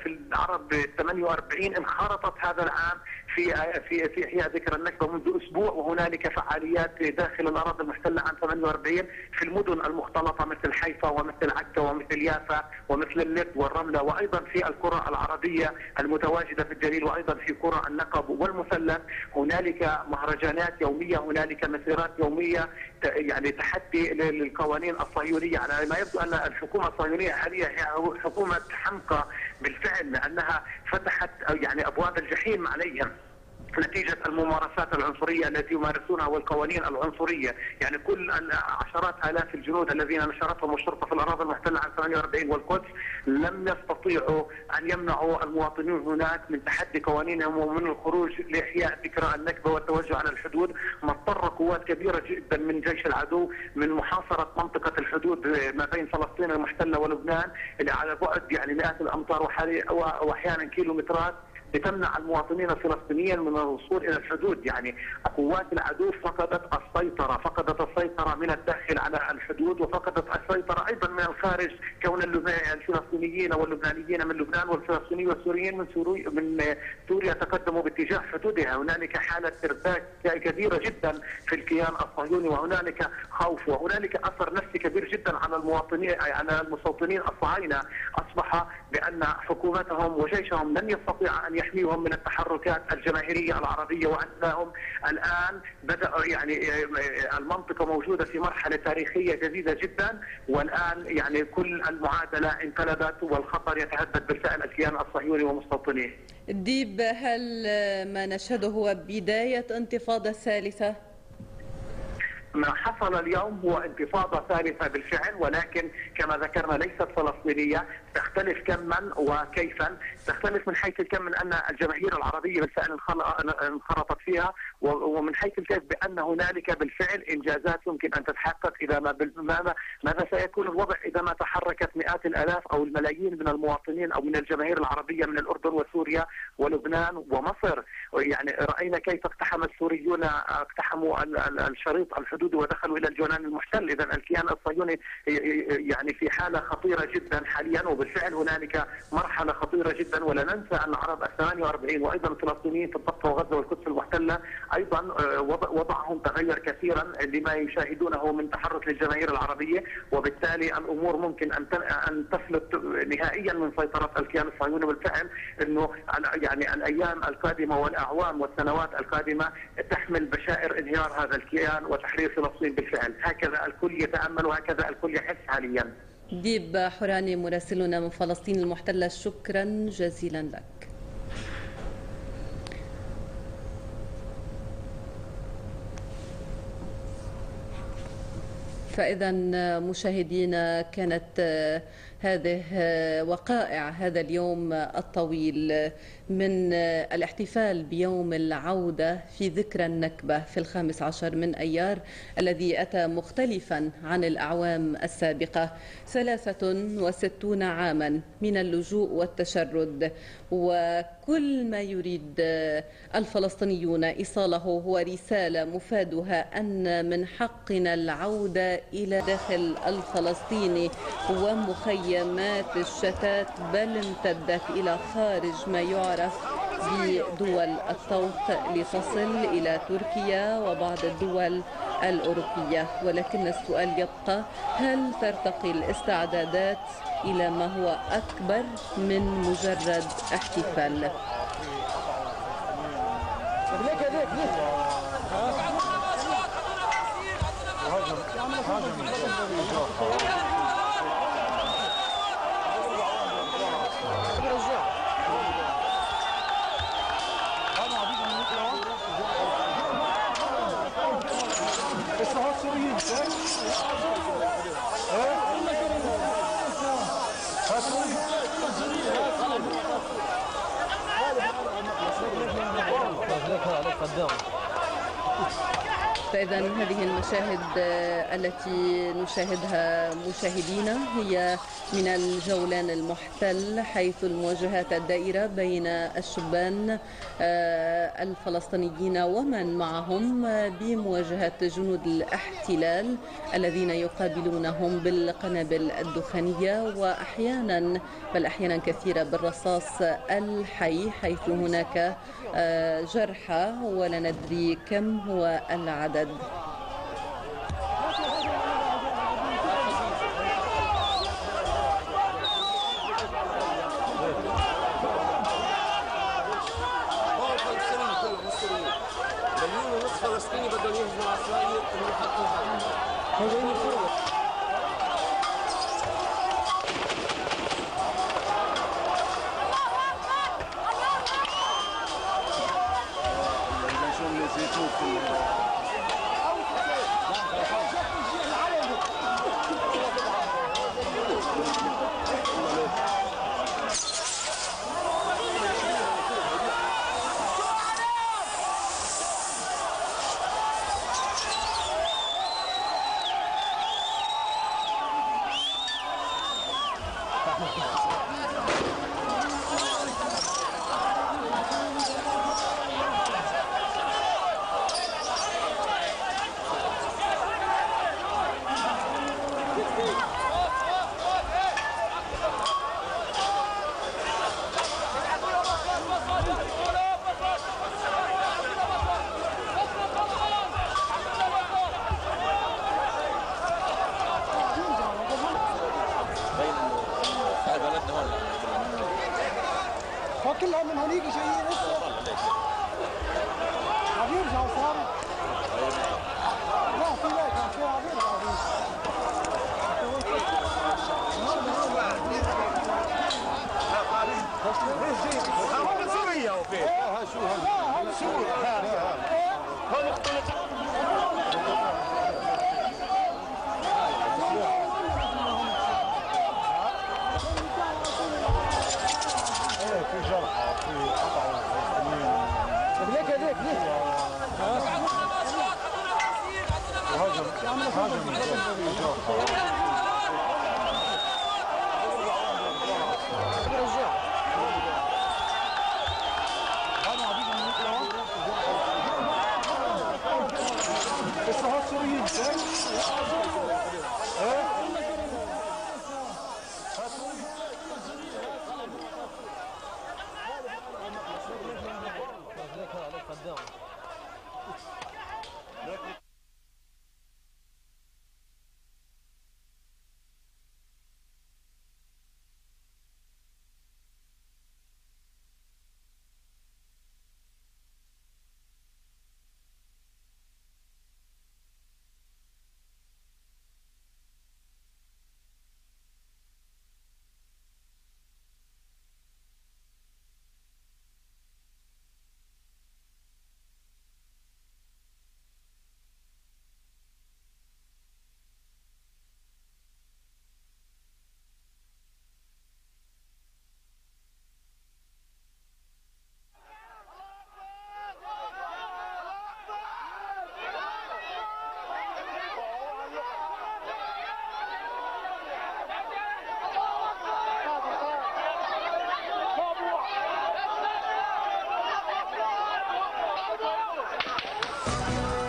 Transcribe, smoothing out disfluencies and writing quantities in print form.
في العرب 48 انخرطت هذا العام في احياء ذكرى النكبه منذ اسبوع، وهنالك فعاليات داخل الاراضي المحتله عام 48 في المدن المختلطه مثل حيفا ومثل عكا ومثل يافا ومثل اللد والرمله، وايضا في القرى العربيه المتواجده في الجليل، وايضا في قرى النقب والمثلث. هنالك مهرجانات يوميه، هنالك مسيرات يوميه، يعني تحدي للقوانين الصهيونيه. على ما يبدو ان الحكومه الصهيونيه حاليا هي حكومه حمقى بالفعل، لانها فتحت يعني ابواب الجحيم عليهم نتيجة الممارسات العنصرية التي يمارسونها والقوانين العنصرية. يعني كل عشرات آلاف الجنود الذين نشرتهم الشرطة في الأراضي المحتلة عام 48 والقدس لم يستطيعوا أن يمنعوا المواطنين هناك من تحدي قوانينهم ومن الخروج لإحياء ذكرى النكبة والتوجه على الحدود. ما اضطر قوات كبيرة جدا من جيش العدو من محاصرة منطقة الحدود ما بين فلسطين المحتلة ولبنان اللي على بعد يعني مئات الأمتار وأحيانا كيلومترات، لتمنع المواطنين الفلسطينيين من الوصول الى الحدود. يعني قوات العدو فقدت السيطره من الداخل على الحدود، وفقدت السيطره ايضا من الخارج، كون الفلسطينيين واللبنانيين من لبنان والفلسطينيين والسوريين من سوريا تقدموا باتجاه حدودها. هنالك حاله ارتباك كبيره جدا في الكيان الصهيوني، وهنالك خوف وهنالك اثر نفسي كبير جدا على المواطنين، على المستوطنين الصهاينه. اصبح بان حكومتهم وجيشهم لن يستطيع ان يحميهم من التحركات الجماهيريه العربيه، وانهم الان بدأوا يعني المنطقه موجوده في مرحله تاريخيه جديده جدا، والان يعني كل المعادله انقلبت والخطر يتهدد بالفعل الكيان الصهيوني ومستوطنيه. ديب، هل ما نشهده هو بدايه انتفاضه ثالثه؟ ما حصل اليوم هو انتفاضة ثالثة بالفعل، ولكن كما ذكرنا ليست فلسطينية. تختلف كما وكيفا، تختلف من حيث الكم من أن الجماهير العربية بالفعل انخرطت فيها، ومن حيث الكيف بأن هنالك بالفعل إنجازات يمكن أن تتحقق. إذا ماذا سيكون الوضع إذا ما تحركت مئات الآلاف أو الملايين من المواطنين أو من الجماهير العربية من الأردن وسوريا ولبنان ومصر؟ يعني رأينا كيف اقتحم السوريون، اقتحموا الشريط الحدود ودخلوا الى الجولان المحتل. اذا الكيان الصهيوني يعني في حاله خطيره جدا حاليا، وبالفعل هنالك مرحله خطيره جدا. ولا ننسى ان العرب 48 وايضا الفلسطينيين في الضفه وغزه والقدس المحتله ايضا وضعهم تغير كثيرا لما يشاهدونه من تحرك للجماهير العربيه، وبالتالي الامور ممكن ان تفلت نهائيا من سيطره الكيان الصهيوني. بالفعل انه يعني الايام القادمه والاعوام والسنوات القادمه تحمل بشائر انهيار هذا الكيان وتحرير فلسطين بالفعل. هكذا الكل يتأمل وهكذا الكل يحس حاليا. ديب حوراني مراسلنا من فلسطين المحتلة، شكرا جزيلا لك. فإذا مشاهدينا، كانت هذه وقائع هذا اليوم الطويل من الاحتفال بيوم العودة في ذكرى النكبة في 15 من أيار، الذي أتى مختلفا عن الأعوام السابقة. 63 عاما من اللجوء والتشرد، وكل ما يريد الفلسطينيون إيصاله هو رسالة مفادها أن من حقنا العودة إلى داخل الفلسطيني ومخيمات الشتات، بل امتدت إلى خارج ما يعرف بدول الطوق لتصل إلى تركيا وبعض الدول الأوروبية. ولكن السؤال يبقى: هل ترتقي الاستعدادات إلى ما هو أكبر من مجرد احتفال؟ فإذا هذه المشاهد التي نشاهدها مشاهدينا هي من الجولان المحتل، حيث المواجهات الدائرة بين الشبان الفلسطينيين ومن معهم بمواجهة جنود الاحتلال الذين يقابلونهم بالقنابل الدخانية وأحيانا بل أحيانا كثيرة بالرصاص الحي، حيث هناك جرحى ولا ندري كم هو العدد. فلسطيني بدهم يهجموا على اسرائيل انه يحطوا كلها من هونيك جايين لسه عم يرجعوا صار لا في ليك عم يرجعوا سوريا وفين؟ هذا سوريا هذا مختلط في جرحى في قطع ليك هذيك ليك هاجم